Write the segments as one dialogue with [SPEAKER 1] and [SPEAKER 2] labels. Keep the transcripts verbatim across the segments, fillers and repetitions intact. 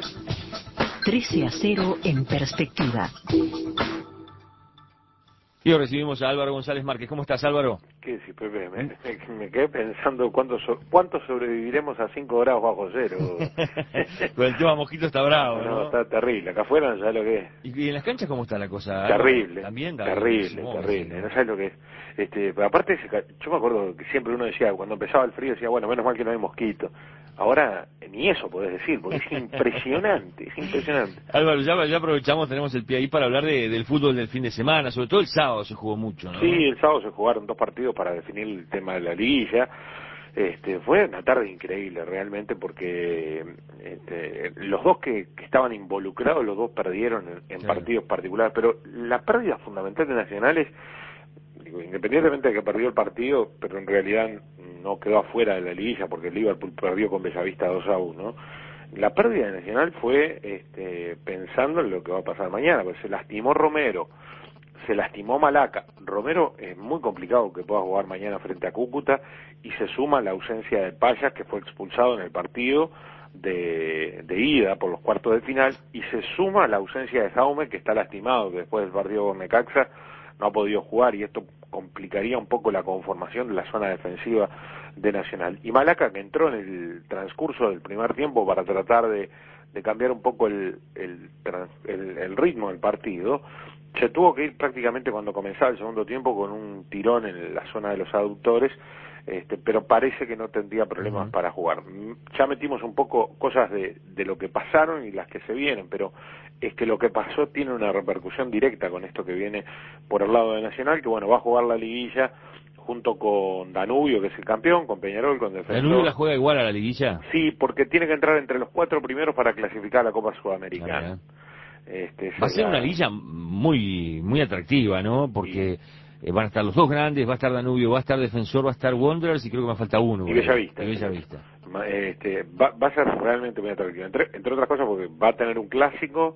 [SPEAKER 1] trece a cero en perspectiva.
[SPEAKER 2] Y hoy recibimos a Álvaro González Márquez. ¿Cómo estás, Álvaro?
[SPEAKER 3] ¿Qué decís, Pepe? Me, me, me quedé pensando cuánto, so, cuánto sobreviviremos a cinco grados bajo cero.
[SPEAKER 2] Con el tema mosquito está bravo, ¿no?
[SPEAKER 3] No, está terrible. Acá afuera no sabes lo que es.
[SPEAKER 2] ¿Y en las canchas cómo está la cosa?
[SPEAKER 3] Terrible.
[SPEAKER 2] También,
[SPEAKER 3] terrible,
[SPEAKER 2] supongo,
[SPEAKER 3] terrible.
[SPEAKER 2] ¿no?
[SPEAKER 3] No sabes lo que es. Este, pero aparte, yo me acuerdo que siempre uno decía, cuando empezaba el frío, decía, bueno, menos mal que no hay mosquito. Ahora, ni eso podés decir, porque es impresionante, es impresionante.
[SPEAKER 2] Álvaro, ya, ya aprovechamos, tenemos el pie ahí para hablar de, del fútbol del fin de semana, sobre todo el sábado se jugó mucho, ¿no?
[SPEAKER 3] Sí, el sábado se jugaron dos partidos para definir el tema de la liguilla. Este, fue una tarde increíble realmente porque este, los dos que, que estaban involucrados, los dos perdieron en, en
[SPEAKER 2] Claro.
[SPEAKER 3] partidos particulares, pero la pérdida fundamental de Nacional es, digo, independientemente de que perdió el partido, pero en realidad no quedó afuera de la liguilla porque el Liverpool perdió con Bellavista dos a uno. La pérdida de Nacional fue este, pensando en lo que va a pasar mañana, porque se lastimó Romero, se lastimó Malaca. Romero es muy complicado que pueda jugar mañana frente a Cúcuta, y se suma la ausencia de Payas, que fue expulsado en el partido de, de ida por los cuartos de final, y se suma la ausencia de Jaume, que está lastimado, que después del partido con Necaxa no ha podido jugar, y esto complicaría un poco la conformación de la zona defensiva de Nacional. Y Malaca, que entró en el transcurso del primer tiempo para tratar de, de cambiar un poco el, el, el, el ritmo del partido, se tuvo que ir prácticamente cuando comenzaba el segundo tiempo con un tirón en la zona de los aductores, este, pero parece que no tendría problemas uh-huh. para jugar. Ya metimos un poco cosas de, de lo que pasaron y las que se vienen, pero es que lo que pasó tiene una repercusión directa con esto que viene por el lado de Nacional, que bueno, va a jugar la liguilla junto con Danubio, que es el campeón, con Peñarol, con Defensor.
[SPEAKER 2] ¿Danubio la juega igual a la liguilla?
[SPEAKER 3] Sí, porque tiene que entrar entre los cuatro primeros para clasificar a la Copa Sudamericana.
[SPEAKER 2] Este, va a ser la... una liguilla muy muy atractiva, ¿no? Porque sí. eh, van a estar los dos grandes, va a estar Danubio, va a estar Defensor, va a estar Wanderers y creo que me falta uno.
[SPEAKER 3] Y Bellavista.
[SPEAKER 2] Y Bellavista.
[SPEAKER 3] Este, va, va a ser realmente muy atractiva, entre, entre otras cosas porque va a tener un clásico,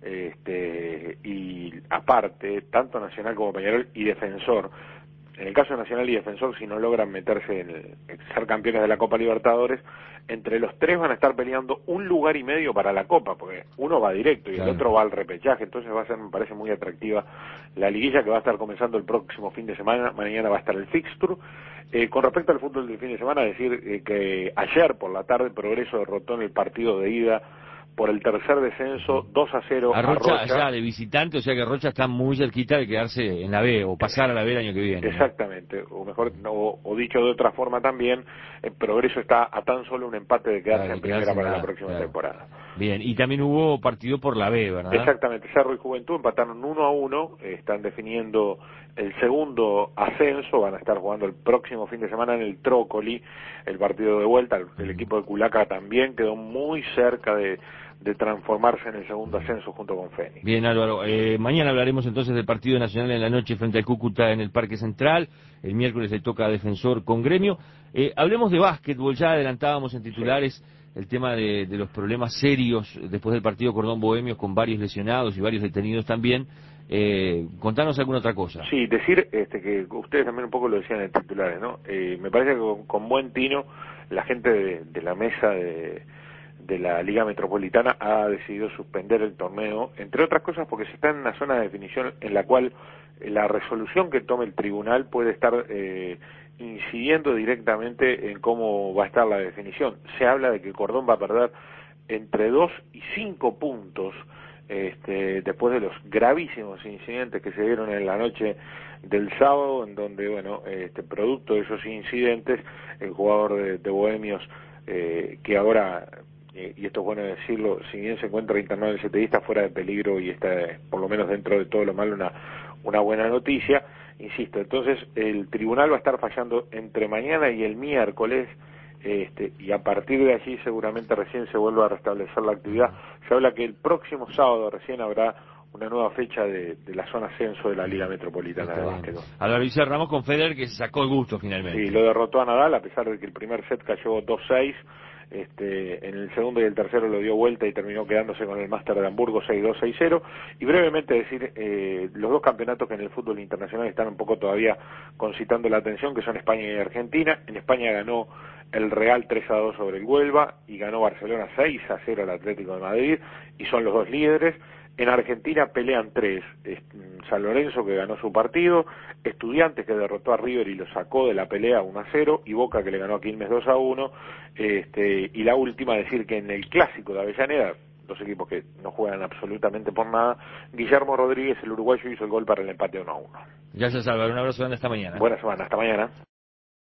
[SPEAKER 3] este, y aparte, tanto Nacional como Peñarol y Defensor. En el caso de Nacional y Defensor, si no logran meterse en, el, en ser campeones de la Copa Libertadores, entre los tres van a estar peleando un lugar y medio para la Copa, porque uno va directo y claro. el otro va al repechaje, entonces va a ser, me parece muy atractiva la liguilla, que va a estar comenzando el próximo fin de semana. Mañana va a estar el fixture. Eh, con respecto al fútbol del fin de semana, decir eh, que ayer por la tarde Progreso derrotó en el partido de ida por el tercer descenso, dos a cero
[SPEAKER 2] a Rocha. A Rocha
[SPEAKER 3] allá
[SPEAKER 2] de visitante, o sea que Rocha está muy cerquita de quedarse en la B, o pasar a la B el año que viene.
[SPEAKER 3] Exactamente, ¿no? O mejor, o, o dicho de otra forma también, el Progreso está a tan solo un empate de quedarse claro, en primera para la, la próxima claro. temporada.
[SPEAKER 2] Bien, y también hubo partido por la B, ¿verdad?
[SPEAKER 3] Exactamente, Cerro y Juventud empataron uno a uno, están definiendo el segundo ascenso, van a estar jugando el próximo fin de semana en el Trócoli, el partido de vuelta. El, el equipo de Culaca también quedó muy cerca de de transformarse en el segundo ascenso junto con Fénix.
[SPEAKER 2] Bien, Álvaro, eh, mañana hablaremos entonces del partido nacional en la noche frente al Cúcuta en el Parque Central. El miércoles le toca a Defensor con Gremio. Eh, hablemos de básquetbol, ya adelantábamos en titulares sí. el tema de, de los problemas serios después del partido Cordón Bohemios, con varios lesionados y varios detenidos también. Eh, contanos alguna otra cosa.
[SPEAKER 3] Sí, decir este, que ustedes también un poco lo decían en titulares, ¿no? Eh, me parece que con, con buen tino la gente de, de la mesa de de la Liga Metropolitana ha decidido suspender el torneo, entre otras cosas porque se está en una zona de definición en la cual la resolución que tome el tribunal puede estar eh, incidiendo directamente en cómo va a estar la definición. Se habla de que Cordón va a perder entre dos y cinco puntos este, después de los gravísimos incidentes que se dieron en la noche del sábado, en donde, bueno, este, producto de esos incidentes, el jugador de, de Bohemios, eh, que ahora... y esto es bueno decirlo, si bien se encuentra internado en el C T I, está fuera de peligro y está, por lo menos dentro de todo lo malo, una, una buena noticia, insisto. Entonces el tribunal va a estar fallando entre mañana y el miércoles, este, y a partir de allí seguramente recién se vuelva a restablecer la actividad. Se habla que el próximo sábado recién habrá una nueva fecha de, de la zona ascenso de la Liga Metropolitana de Básquetbol.
[SPEAKER 2] Álvaro, y cerramos con Federer, que se sacó el gusto finalmente.
[SPEAKER 3] Sí, lo derrotó a Nadal, a pesar de que el primer set cayó dos seis. este, en el segundo y el tercero lo dio vuelta y terminó quedándose con el Máster de Hamburgo seis dos, seis cero. Y brevemente decir, eh, los dos campeonatos que en el fútbol internacional están un poco todavía concitando la atención, que son España y Argentina. En España ganó el Real tres a dos sobre el Huelva y ganó Barcelona seis a cero al Atlético de Madrid y son los dos líderes. En Argentina pelean tres, San Lorenzo, que ganó su partido, Estudiantes, que derrotó a River y lo sacó de la pelea uno a cero, y Boca, que le ganó a Quilmes dos a uno, este, y la última, decir que en el Clásico de Avellaneda, dos equipos que no juegan absolutamente por nada, Guillermo Rodríguez, el uruguayo, hizo el gol para el empate uno a uno.
[SPEAKER 2] Gracias, Álvaro, un abrazo grande, hasta mañana.
[SPEAKER 3] Buena semana, hasta mañana.